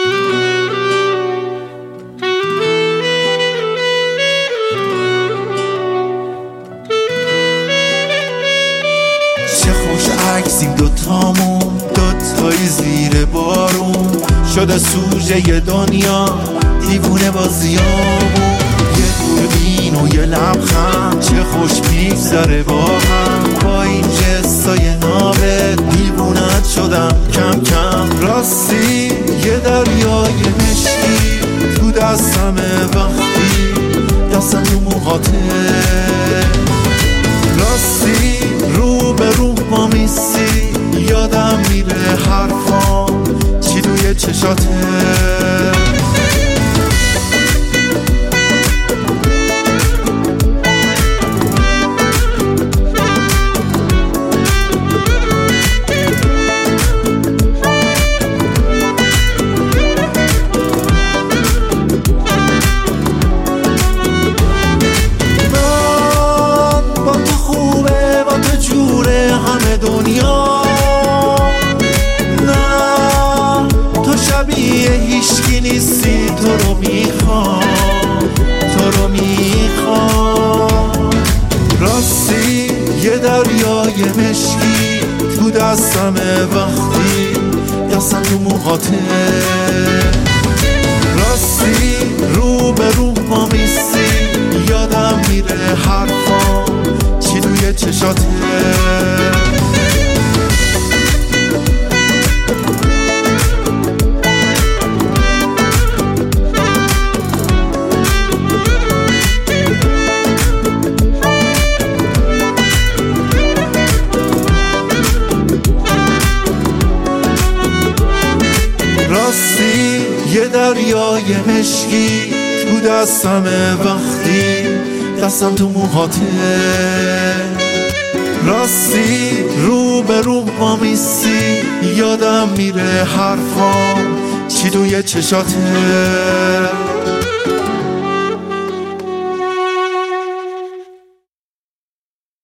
چه خوش عکس این دوتامون، دوتایی زیر بارون شده سوژه دنیا، دیوونه بازیامون. یه دوربین و یه لبخند، چه خوش میگذره با هم. با این جستای نابه دیوونت شدم کم کم. راستی یه دریای مشکی تو دستمه، وقتی دستم تو موهاته. راستی رو به رو ما میسی، یادم میره حرفام چی توی چشاته. دنیا نه تو شبیه هیچکی نیستی، تو رو میخوام، تو رو میخوام. راستی یه دریای مشکی تو دستمه، وقتی دستم تو موهاته. راستی رو به رو ما میسی، یادم میره حرفام چی توی چشاته. راستی یه دریای مشکی تو دستمه، وقتی دستم تو موهاته. راستی رو به رو ما میسی، یادم میره حرفام چی توی چشاته.